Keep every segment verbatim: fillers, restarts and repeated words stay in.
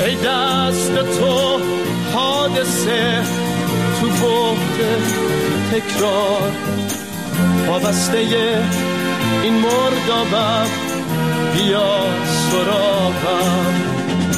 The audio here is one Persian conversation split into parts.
ای دست تو حادثه تو بعد تکرار، وابسته این مردابم بیا سراغم.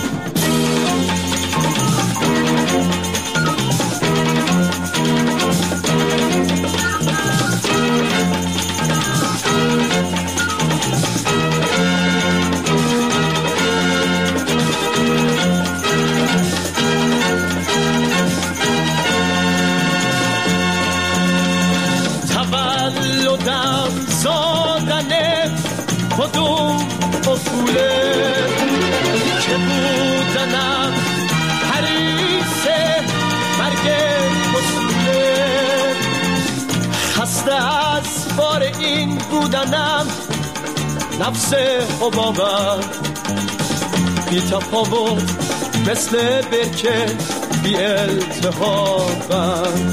تولدم زادن کدوم اصوله که بودنم حریصه مرگ اصوله، خسته از بار این بودنم نفس حبابم بی تفاوت مثل برکه بی التهابم،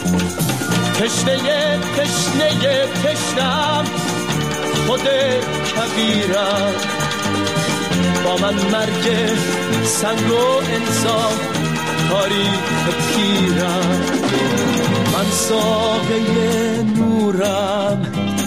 تشنه تشنه تشنم خود کبیرم، با من مرگ سنگ و انسان تاریخ پیرم، من ساقه نورم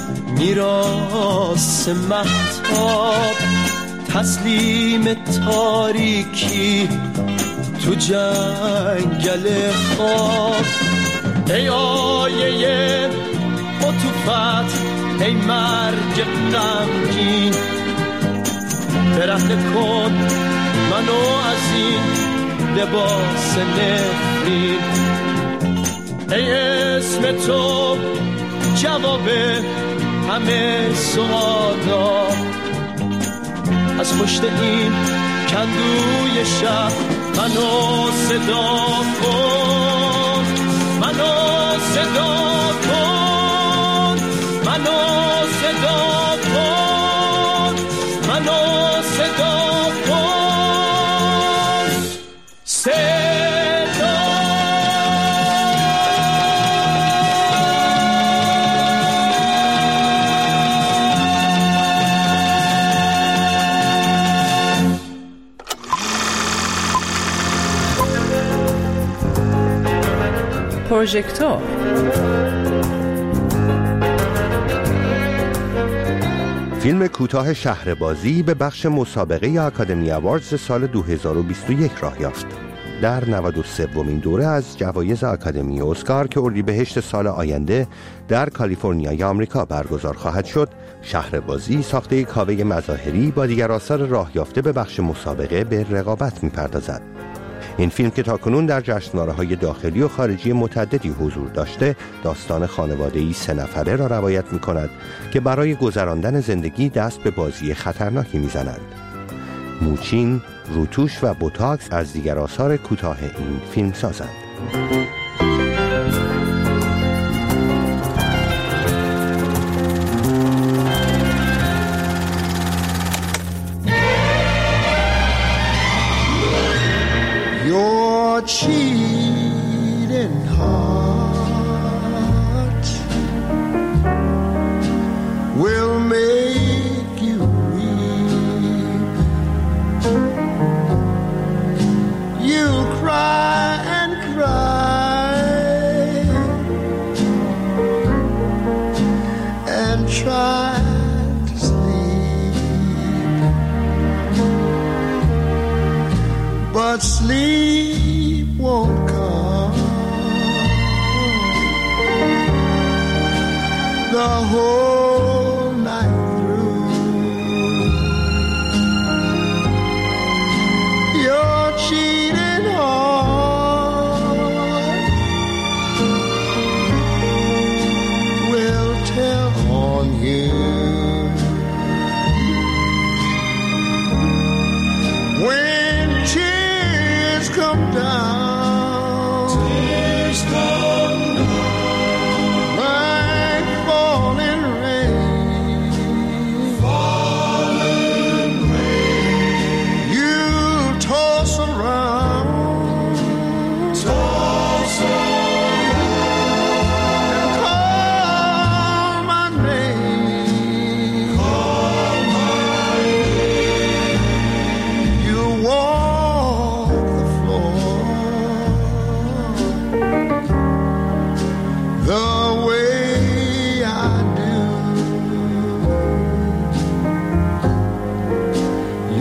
میراث مهتاب، تسلیم تاریکی تو جنگل خواب، ای آیه عطوفت ای مرگ غمگین، برهنه کن منو از این لباس نفرین، ای اسم تو جواب همه سوالا، از پشت این کندوی شب منو صدا کن، منو صدا کن، منو صدا کن، منو صدا کن، صدا. پروژکتور فیلم کوتاه شهربازی به بخش مسابقه آکادمی اواردز سال دو هزار و بیست و یک راه یافت. در نود و سومین دوره از جوایز آکادمی اسکار که اردیبهشت سال آینده در کالیفرنیای آمریکا برگزار خواهد شد، شهربازی ساخته کاوه مظاهری با دیگر آثار راه یافته به بخش مسابقه به رقابت می‌پردازد. این فیلم که تاکنون در جشنواره‌های داخلی و خارجی متعددی حضور داشته، داستان خانواده‌ای سه نفره را روایت می‌کند که برای گذراندن زندگی دست به بازی خطرناکی می‌زنند. موچین، روتوش و بوتاکس از دیگر آثار کوتاه این فیلم سازند. Your cheating heart will make you weep. You'll cry and cry and try to sleep, but sleep won't come. The whole night through, your cheating heart will tell on you. When tears come down, tears come down like falling rain.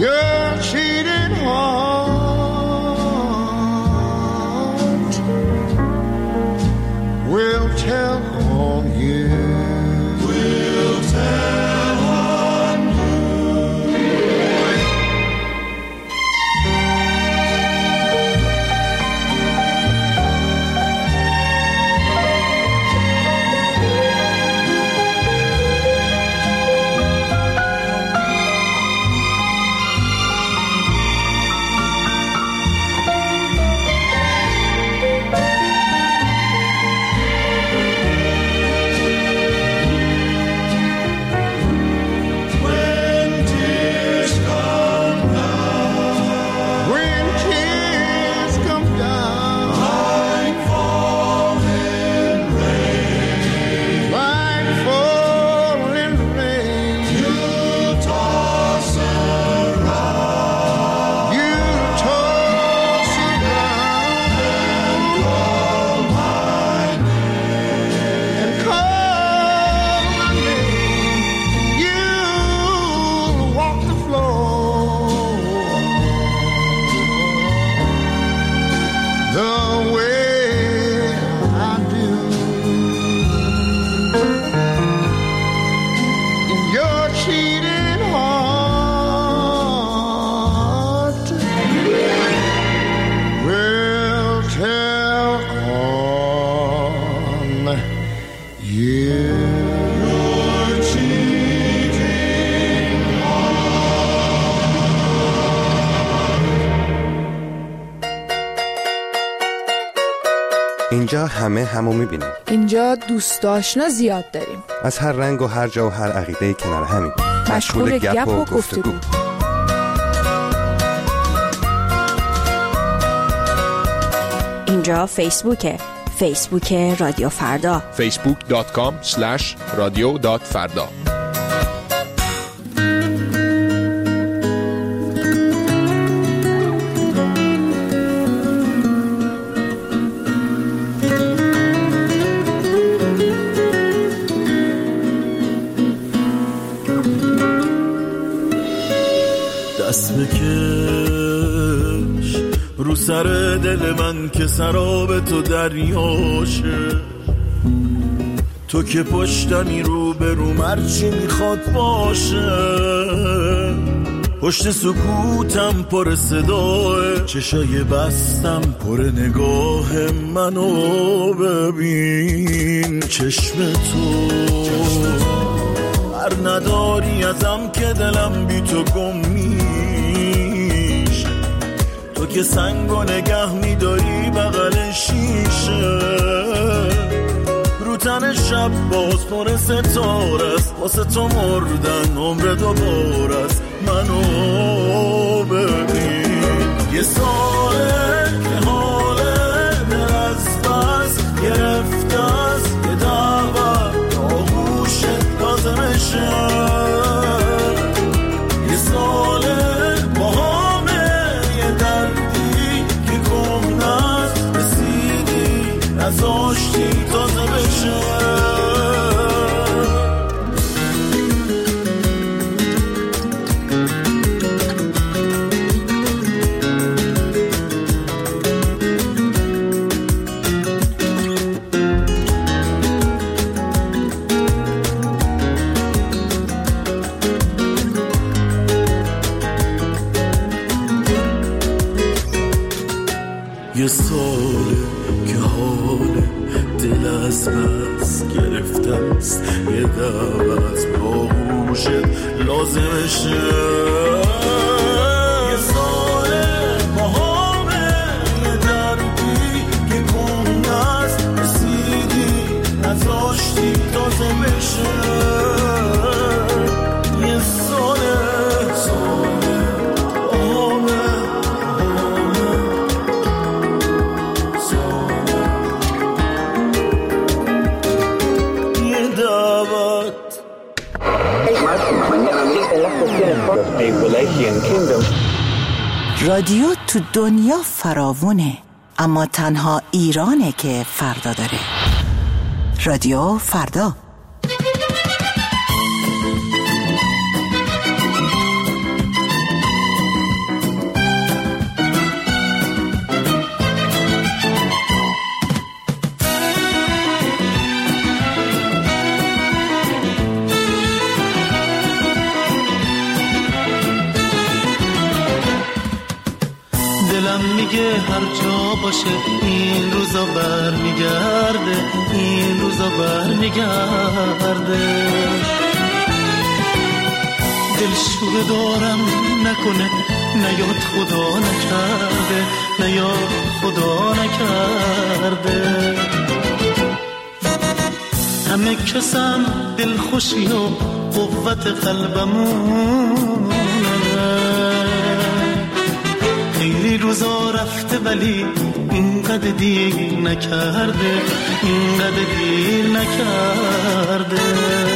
your cheating heart will tell on you. Will tell on you. اینجا همه همو میبینیم. اینجا دوست آشنا زیاد داریم. از هر رنگ و هر جا و هر عقیده کنار همین. مشغول گپ و گفتگو. اینجا فیسبوکه. فیسبوک رادیو فردا. فیسبوک دات کام اسلش رادیو دات فردا. دست بکش رو سر دل من که سراب تو دریاشه، تو که پشتمی رو به رو مرچی میخواد باشه، پشت سکوتم پر صداه، چشای بستم پر نگاه منو ببین، چشم تو هر نداری ازم که دلم بی تو گم میشه، تو که سنگو نگه میداری بغل شیشه، رو تن شب باز پر ستاره است، واسه تو مردن عمر دوباره است، منو ببین یه ساله که حاله دل از بس گرفته است، یه دعوت آغوشت لازمشه، یه ساله با همه یه دردی که گم نست رسیدی نزاشتی تازه بشه. یه ساله که حال دل از بس گرفته است، یه دعوت با گوشت لازمشه، یه ساله با همه یه دردی که گم نست رسیدی نزاشتی تازه بشه، یه ساله ساله رادیو تو دنیا فراوونه، اما تنها ایرانه که فردا داره. رادیو فردا. دلم میگه هر جا باشه این روزا بر میگرده، این روزا بر میگرده. دلشوره دارم نکنه نیاد خدا نکرده، نیاد خدا نکرده. همه کسم دل خوشی و قوت قلبمونه، خیلی روزا رفته ولی اینقدر دیر نکرده، اینقدر دیر نکرده.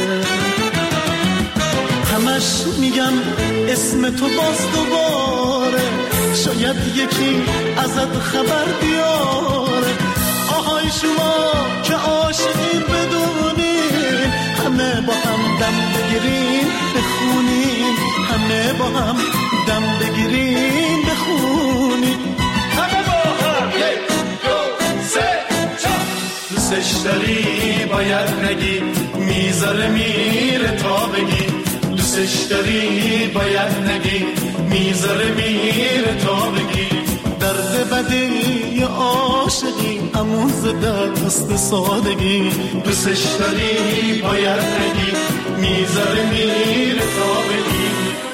همش میگم اسم تو باز دوباره، شاید یکی ازت خبر بیاره. آهای شما که عاشقین بدونین، همه با هم دم بگیرین بخونین، همه با هم دم بگیرین بخونین، همه با هم یک دو سه چهار. دوستش داری باید نگی، میذاره میره تا بگی. دوستش داری باید نگی، میذاره میره تا بگی. درد بدی عاشقی اموز دست سادگی. دوستش داری باید نگی، میذاره میره تا بگی.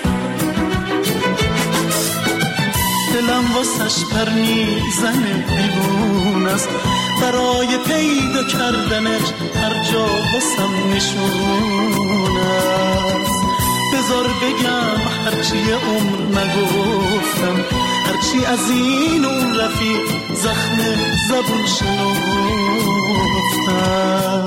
دلم واسش پر میزنه دیوون است، برای پیدا کردنش هر جا واسم نشون است. بذار بگم هرچی عمر نگفتم، هرچی از این اون رفیق زخم زبون شنفتم.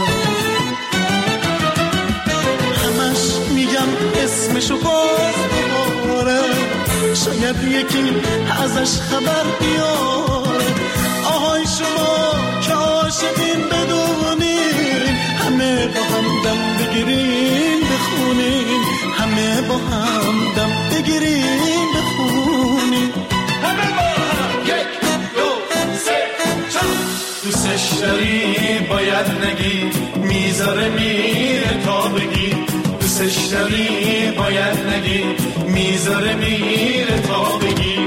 همش میگم اسمشو باز دوباره، شاید یکی ازش خبر بیاره. آهای شما که عاشقین بدونین، همه با هم دم بگیرین بخونین، همه با هم دم بگیرین بخونین، همه با هم یک دو سه چهار. دوستش داری باید نگی، میذاره میره تا بگی. دوستش داری باید نگی، میذاره میره تا بگی.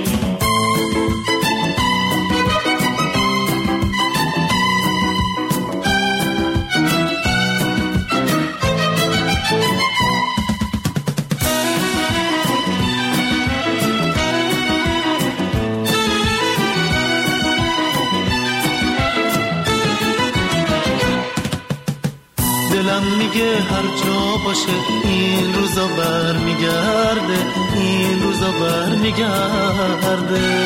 دلم میگه هر جا باشه این روزا بر میگرده، این روزا بر میگرده.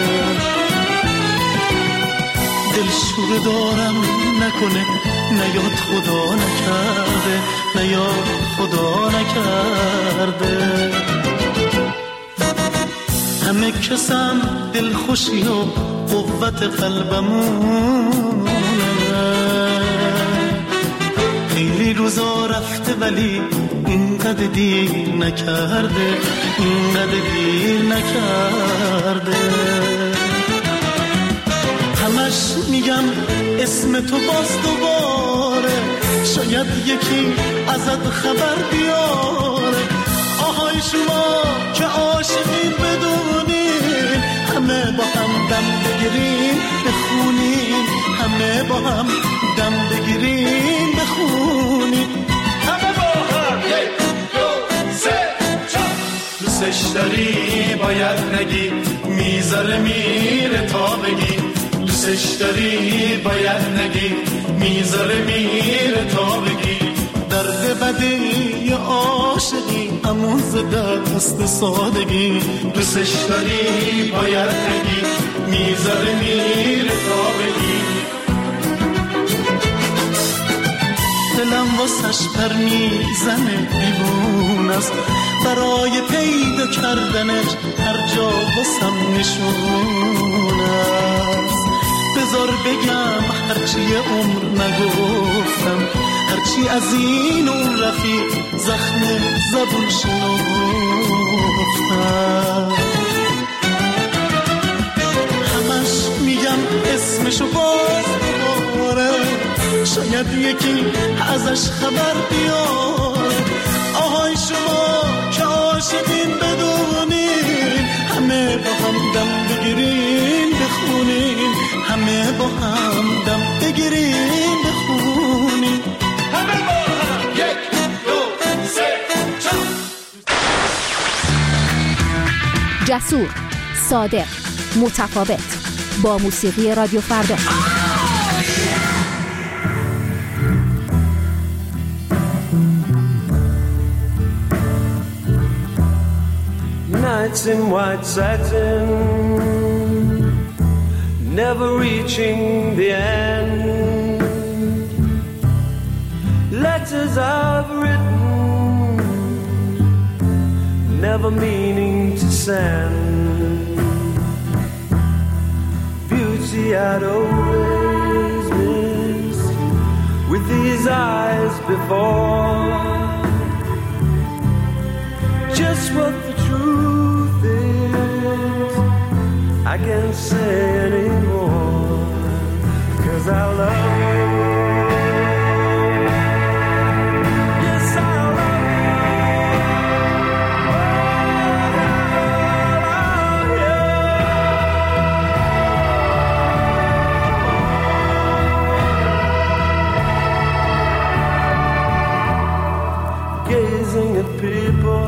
دلشوره دارم نکنه نیاد خدا نکرده، نیاد خدا نکرده. همه کسم دل خوشی و قوت قلبمونه، خیلی روزا رفته ولی اینقدر دیر نکرده، اینقدر دیر نکرده. همش میگم اسم تو باز دوباره، شاید یکی ازت خبر بیاره. آهای شما که عاشقین بدونین، همه با هم دم بگیرین بخونین، همه با هم دم بگیرین بخونین، همه با هم یک دو سه چهار. دوستش داری باید نگی، میذاره میره تا بگی. دوستش داری باید نگی، میذاره میره تا بگی. درد بدی عاشقی اموز دست سادگی. دوستش داری باید نگی، میذاره میره تا بگی. دلم واسش پر میزنه دیوون است، برای پیدا کردنش هر جا واسم نشون است. بذار بگم هرچی عمر نگفتم، هرچی از این اون رفیق زخم زبون شنفتم. همش میگم اسمشو باز دوباره، شاید یکی ازش خبر بیاره. آهای شما که عاشقین بدونین، همه با هم دم بگیرین بخونین، جسور، صادق، متفاوت، با موسیقی رادیو فردا. Nights in white satin, never reaching the end. Letters I've written, never meaning to send. Beauty I'd always missed with these eyes before. Just what the truth is, I can't say anymore, 'cause I love you. Yes, I love you. Oh, I love you. Gazing at people,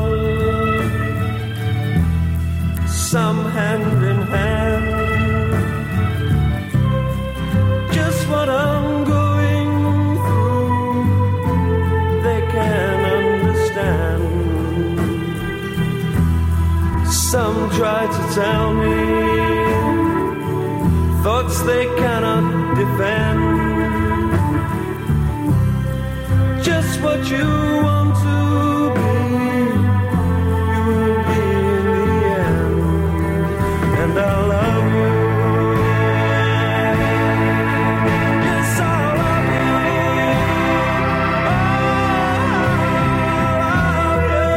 some hand in hand, just what I'm going through, they can understand. Some try to tell me thoughts they cannot defend. Just what you want to be, you will be in the end. And I love you. Yes, I love you. Oh, I love you.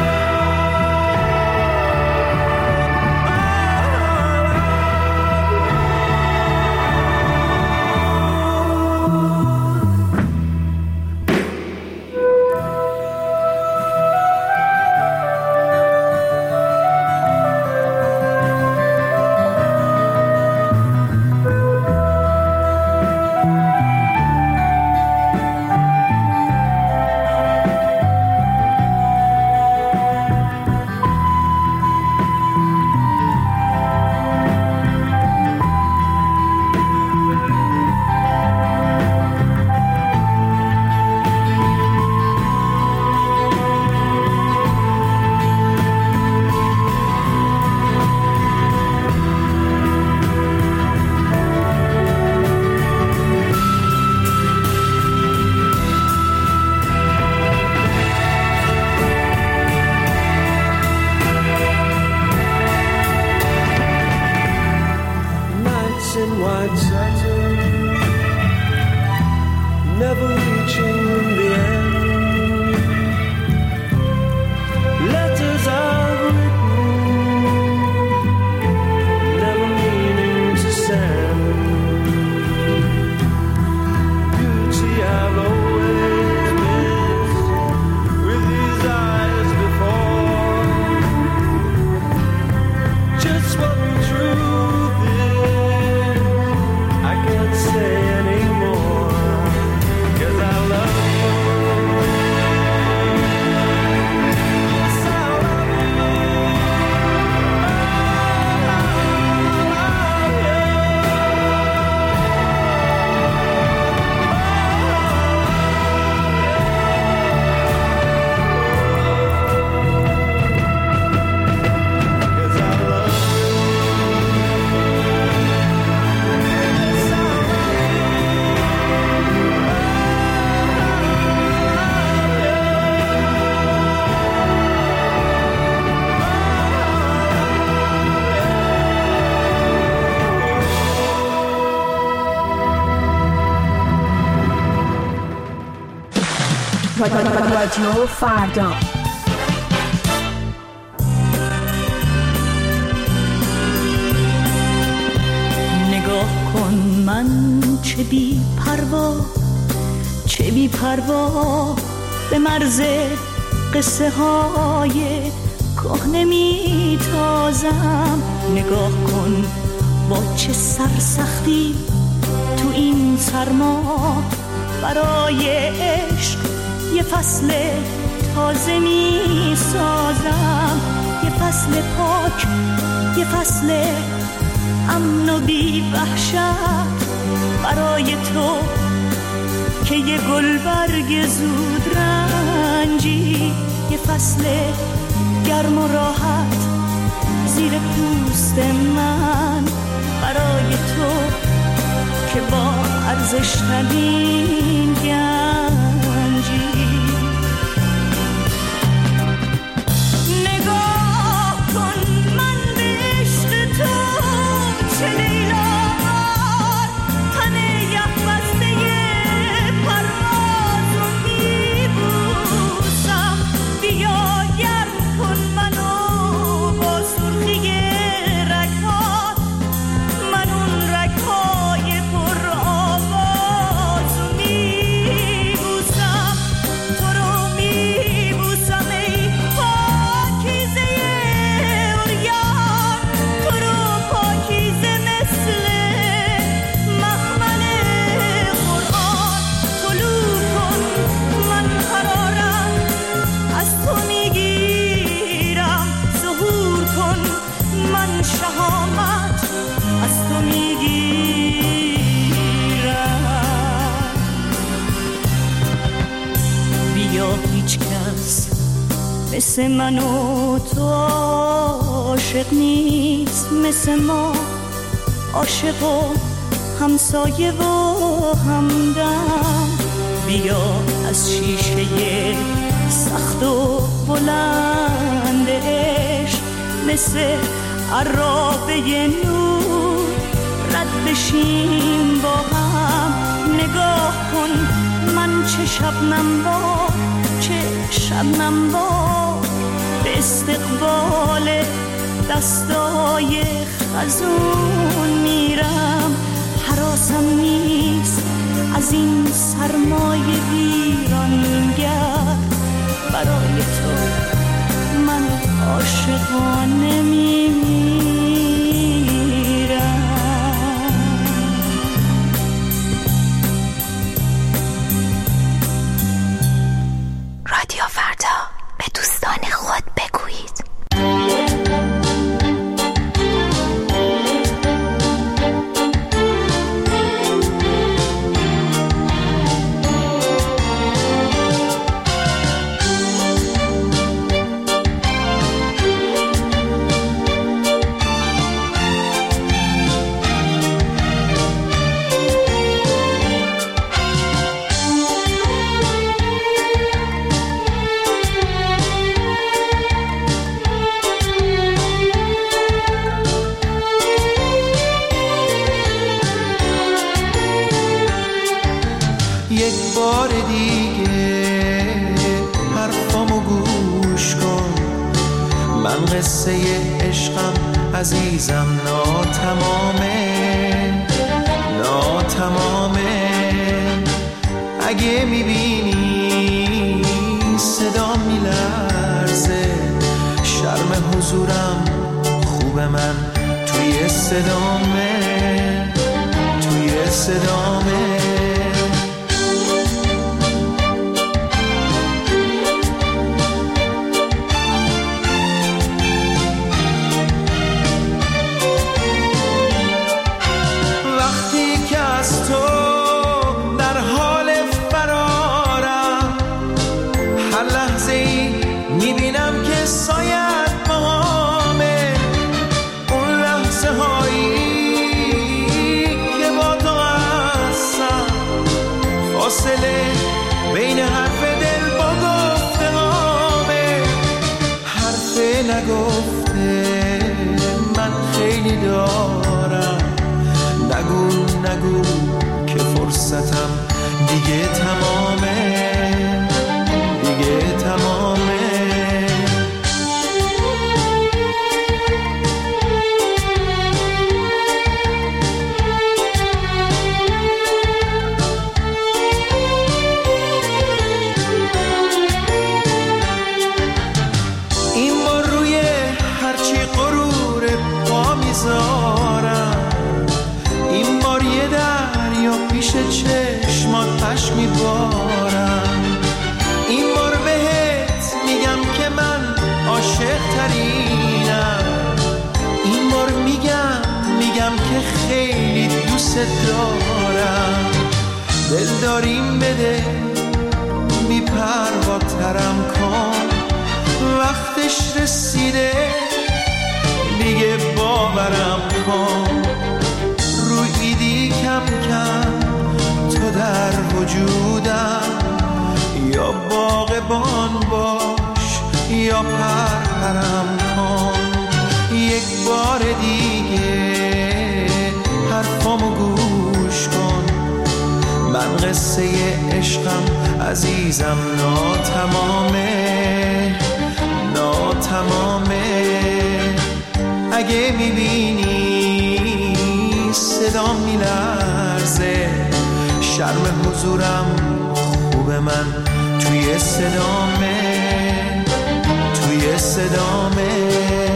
رادیو فردا. نگاه کن من چه بی پروا، چه بی پروا به مرز قصه های کهنه می تازم. نگاه کن با چه سرسختی تو این سرما برای عشق یه فصل تازه می سازم. یه فصل پاک یه فصل امن و بی وحشت برای تو که یه گل برگ زود رنجی، یه فصل گرم و راحت زیر پوست من برای تو که با ارزش ترین گنجی. نگاه کن من به عشق تو چه لیلامار، تن یخ بسته پرواز رو میبوسم. بیا گرم کن منو با سرخی رگ‌هات، من اون رگ‌های پر آواز رو میبوسم، تو رو میبوسم ای پاکیزه عریان، تو رو پاکیزه مثل مخمل قرآن. طلوع کن من قرارم از تو میگیرم، ظهور کن من شهامت از تو میگیرم. بیا هیچ کس مثل من و تو عاشق نیست، مثل ما عاشق و همسایه و همدم. بیا از شیشه سخت و بلند عشق مثل عرابه نور رد بشیم با هم. نگاه کن من چه شبنم با چه شبنم با به استقبال دستای خزون میرم. حراسم نیست از این سرمای ویرانگر، برای تو من عاشقانه میمیرم. رادیو فردا، به دوستان خود بگویید. یک بار دیگه حرفامو گوش کن، من قصه عشقم عزیزم ناتمامه ناتمامه. اگه میبینی صدا میلرزه، شرم حضورم خوب من توی صدامه توی صدامه. بین حرف دل با گفته هامه، حرف نگفته من خیلی دارم. نگو نگو که فرصتم دیگه تمامه دیگه تمامه. این بار یه دریا پیش چشمات پش میبارم. این بار بهت میگم که من عاشق ترینم. این من که خیلی دوست دارم، دل داریم بده بی پروا ترم کن، وقتش رسیده دیگه باورم کن، رویدی کم کم تو در وجودم، یا باغبان باش یا پرپرم کن، یک بار دیگه حرفامو گوش کن، من قصه عشقم عزیزم ناتمامه ناتمامه، اگه میبینی صدام میلرزه، شرم حضورم خوب من توی صدامه توی صدامه.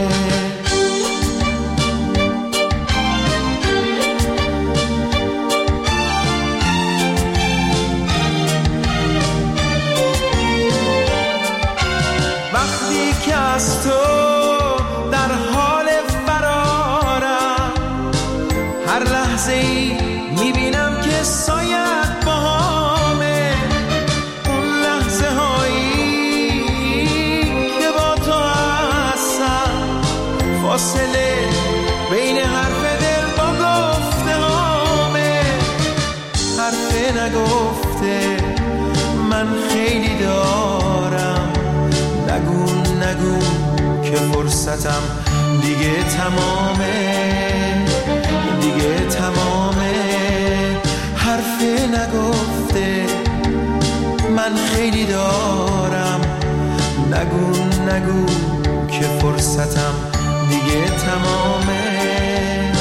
وقتی که از تو در حال فرارم، هر لحظه ای میبینم که سایت باهامه، اون لحظه هایی که با تو هستم، فاصله بین حرف دل با گفته هامه، حرف نگفته من خیلی دارم، نگو نگو که فرصتم دیگه تمامه دیگه تمامه، حرف نگفته من خیلی دارم، نگو نگو که فرصتم دیگه تمامه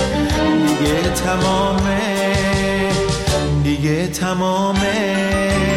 دیگه تمامه دیگه تمامه.